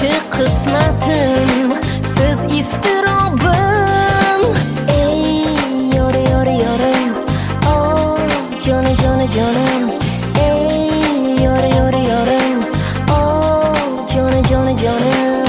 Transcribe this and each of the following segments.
açık kısmetim, siz istirabım. Ey yore yore yorem, oh canı canı canım. Ey yore yore yorem, oh canı canı canım.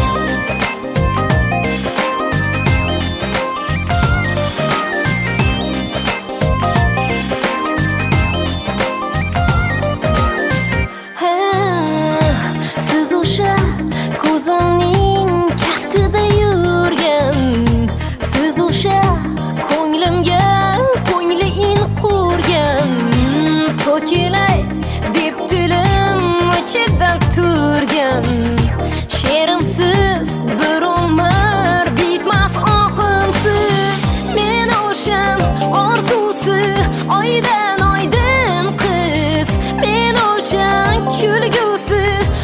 Ko'zimning kaftida yurgan, siz o'sha ko'nglimga ko'ngli in qurgan. To'kilay deb dilim ichida turgan, she'rimsiz bir umr bitmas ohimsiz. Men o'shan orzusi oydan oydin qiz, men o'shan kulgusi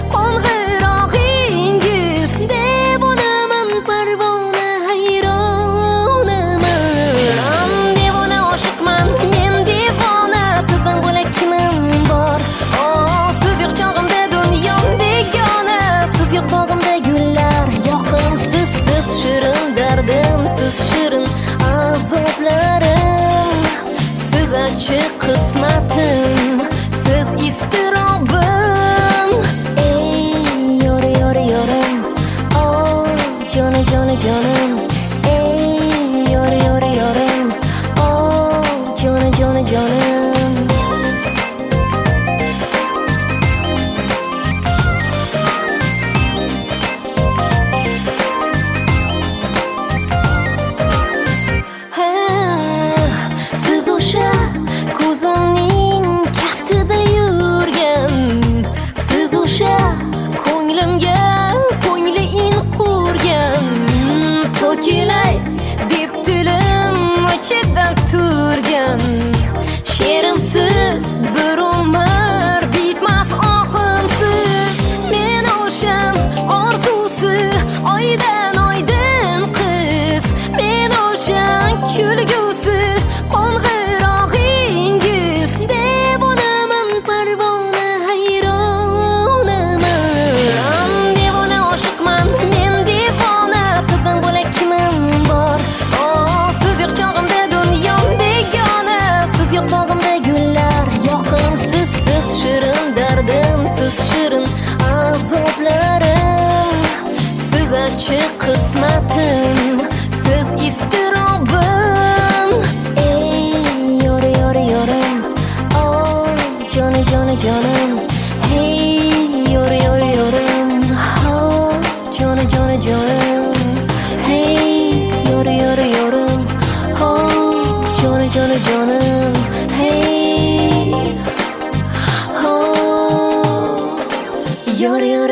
shirin azoblarim, siz açık kısmetim, siz istirabım. Ey yore yore yorem, oh canı canı canım. Ey yore yore yorem, oh canı canı canım. Ko'zimning kaftida yurgan, siz o'sha ko'nglimga ko'ngli in qurgan. To'kilay deb dilim ichida turgan, she'rimsiz bir umr bitmas ohimsiz. Men o'shan orzusi oydan oydin qiz, men o'shan kulgusi shirin azoblarim, siz açık kısmetim, siz istirabım. Ey yore yore yorem, oh canı canı canım. Hey yore yore yorem, oh canı canı canım. Hey yore yore yorem, oh canı canı canım. Hey yore yore